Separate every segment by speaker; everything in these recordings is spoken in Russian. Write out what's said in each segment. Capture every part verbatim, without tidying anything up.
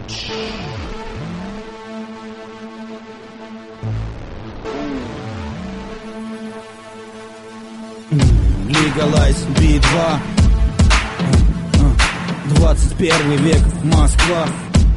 Speaker 1: Legalize би два. Двадцать первый век, Москва.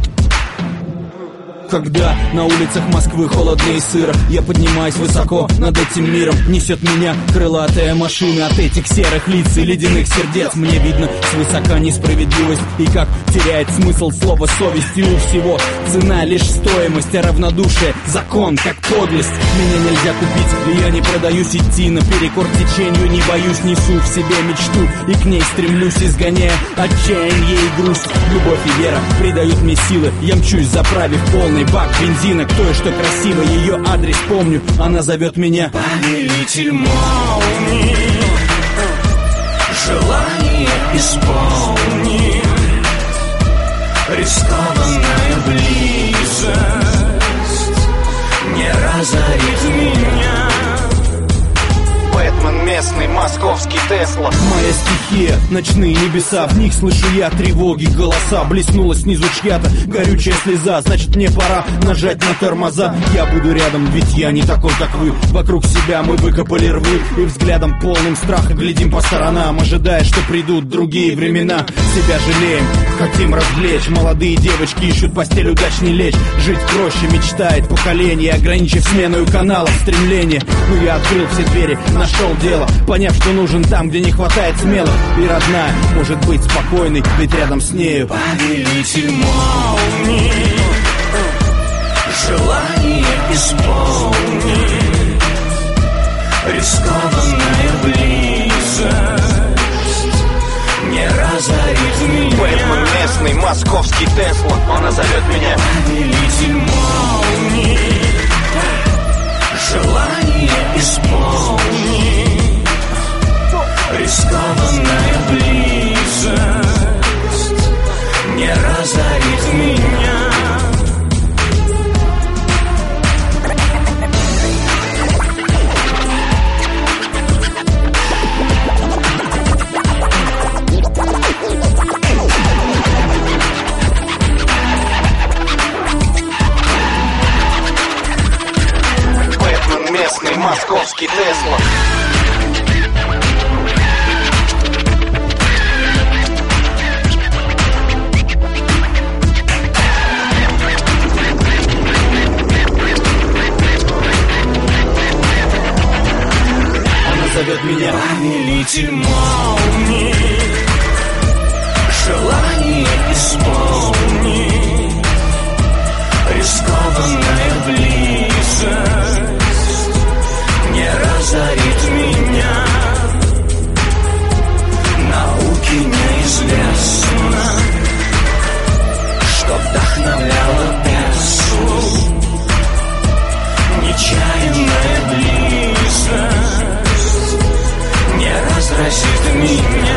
Speaker 1: Когда на улицах Москвы холодно и сыро, я поднимаюсь высоко над этим миром. Несет меня крылатая машина от этих серых лиц и ледяных сердец. Мне видно свысока несправедливость и как теряет смысл слово совесть. И у всего цена лишь стоимость, а равнодушие закон, как подлость. Меня нельзя купить, и я не продаюсь. Идти наперекор течению не боюсь. Несу в себе мечту и к ней стремлюсь, изгоняя отчаяние и грусть. Любовь и вера придают мне силы. Я мчусь, заправив полный бак бензина к той, что красиво, ее адрес помню. Она зовет меня
Speaker 2: повелитель молний, желание исполни, рискованная близость не разорит меня.
Speaker 3: Бэтмен местный, московский Тесла.
Speaker 1: Моя стихия, ночные небеса, в них слышу я тревоги, голоса. Блеснула снизу чья-то горючая слеза, значит мне пора нажать на тормоза. Я буду рядом, ведь я не такой, как вы. Вокруг себя мы выкопали рвы и взглядом полным страха глядим по сторонам, ожидая, что придут другие времена. Себя жалеем, хотим развлечь. Молодые девочки ищут постель, удачней лечь. Жить проще мечтает поколение, ограничив сменою каналов стремления. Но я открыл все двери, нашел дело, поняв, что нужен там, где не хватает смелых. И родная может быть спокойной, ведь рядом с нею
Speaker 2: повелитель молний, желание исполни, рискованная близость не разорит меня.
Speaker 3: Бэтмен местный, московский Тесла. Она зовет меня
Speaker 2: повелитель молний, желание исполни, рискованная близость не разорит меня.
Speaker 3: Бэтмен местный, московский Тесла.
Speaker 1: зовет меня
Speaker 2: повелитель молний, желание исполни, рискованная близость не разорит меня. Науке неизвестно, что вдохновляло Теслу. Нечаянная близость не разразит меня.